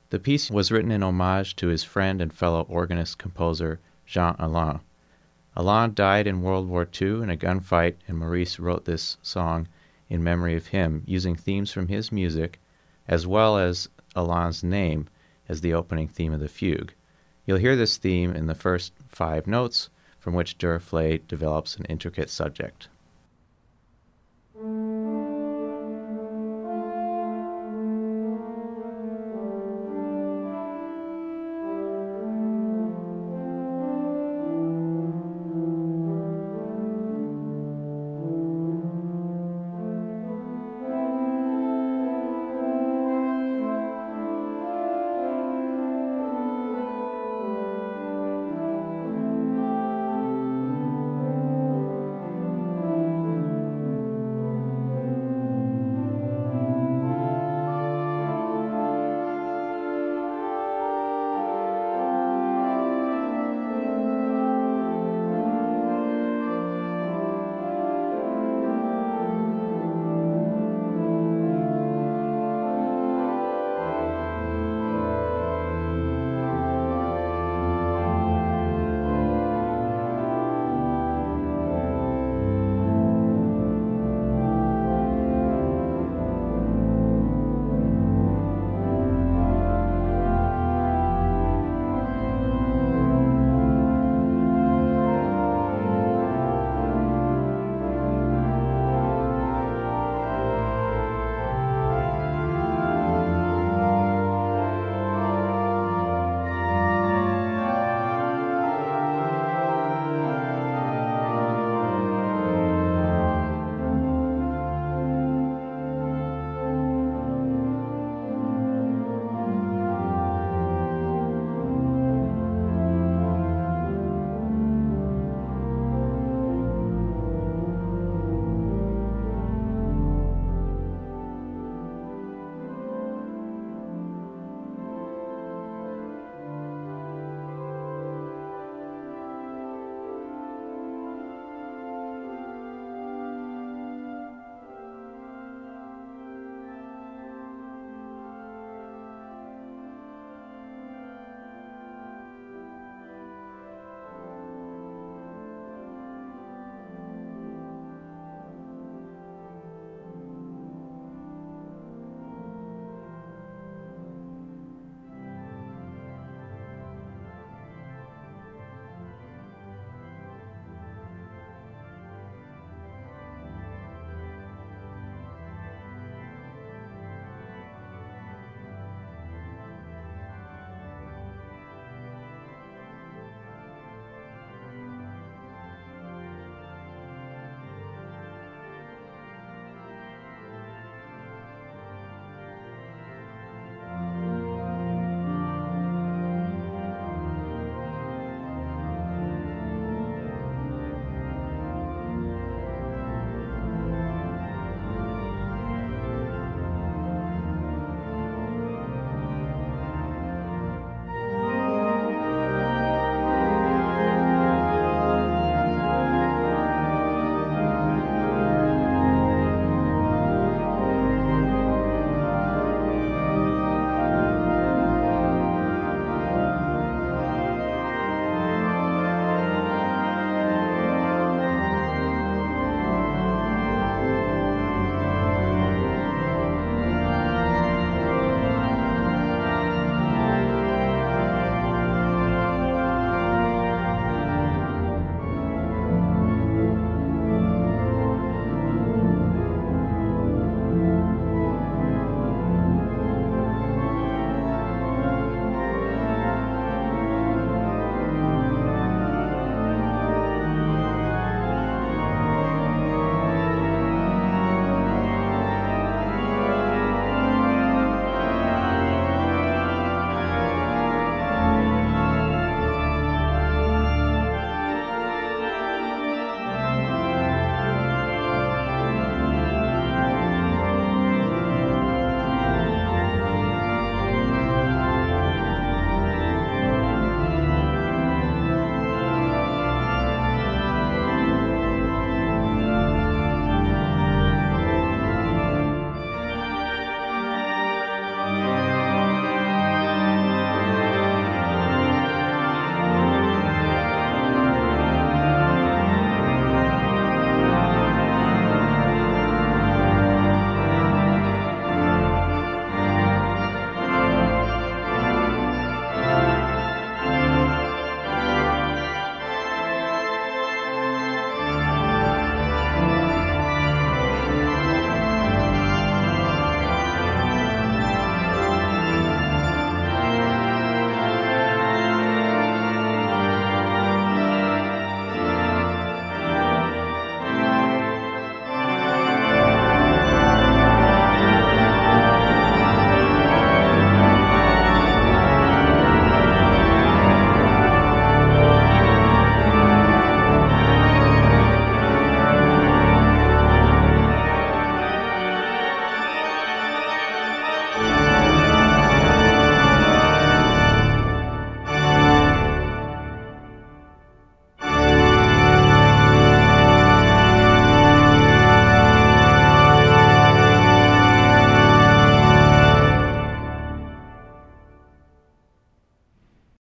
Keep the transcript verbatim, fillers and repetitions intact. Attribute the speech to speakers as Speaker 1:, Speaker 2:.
Speaker 1: The piece was written in homage to his friend and fellow organist-composer Jean Alain. Alain died in World War Two in a gunfight, and Maurice wrote this song in memory of him, using themes from his music, as well as Alain's name as the opening theme of the fugue. You'll hear this theme in the first five notes, from which Duruflé develops an intricate subject.